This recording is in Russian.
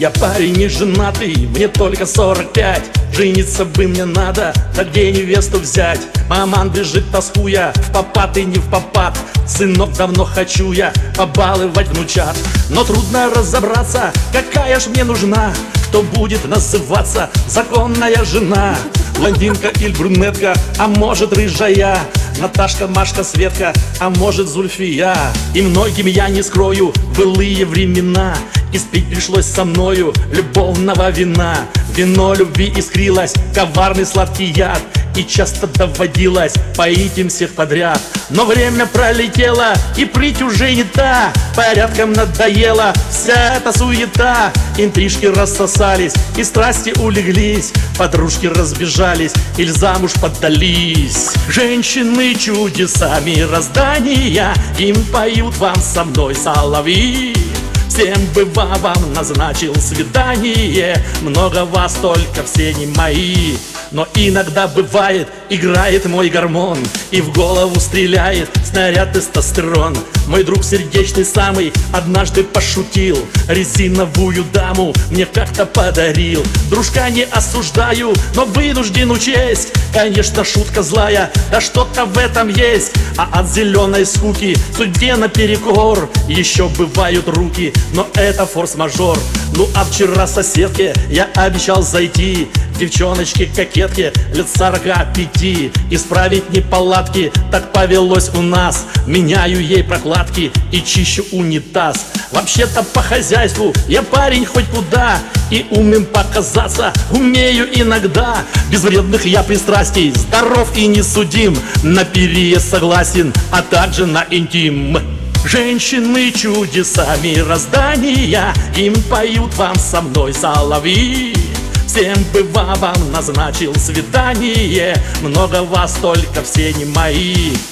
Я парень не женатый, мне только 45. Жениться бы мне надо, да где невесту взять? Маман бежит тоскуя, в попад и не в попад. Сынок, давно хочу я побаловать внучат. Но трудно разобраться, какая ж мне нужна, кто будет называться законная жена. Блондинка или брюнетка, а может рыжая, Наташка, Машка, Светка, а может Зульфия. И многим я не скрою былые времена, испить пришлось со мною любовного вина. Вино любви искрилось, коварный сладкий яд, и часто доводилось поить им всех подряд. Но время пролетело, и прыть уже не та, порядком надоела вся эта суета. Интрижки рассосались, и страсти улеглись, подружки разбежались или замуж поддались. Женщины чудеса мироздания, им поют вам со мной соловьи. Всем бы вам назначил свидание, много вас, только все не мои. Но иногда бывает, играет мой гормон, и в голову стреляет снаряд тестостерон. Мой друг сердечный самый однажды пошутил, резиновую даму мне как-то подарил. Дружка не осуждаю, но вынужден учесть, конечно, шутка злая, да что-то в этом есть. А от зеленой скуки судьбе наперекор еще бывают руки, но это форс-мажор. Ну а вчера соседке я обещал зайти, девчоночке-кокетке лет 45, исправить неполадки, так повелось у нас. Меняю ей прокладки и чищу унитаз. Вообще-то по хозяйству я парень хоть куда, и умным показаться умею иногда. Без вредных я пристрастий, здоров и не судим, на переезд согласен, а также на интим. Женщины чудеса мироздания, им поют вам со мной соловьи. Всем бы вам назначил свидание, много вас, только все не мои.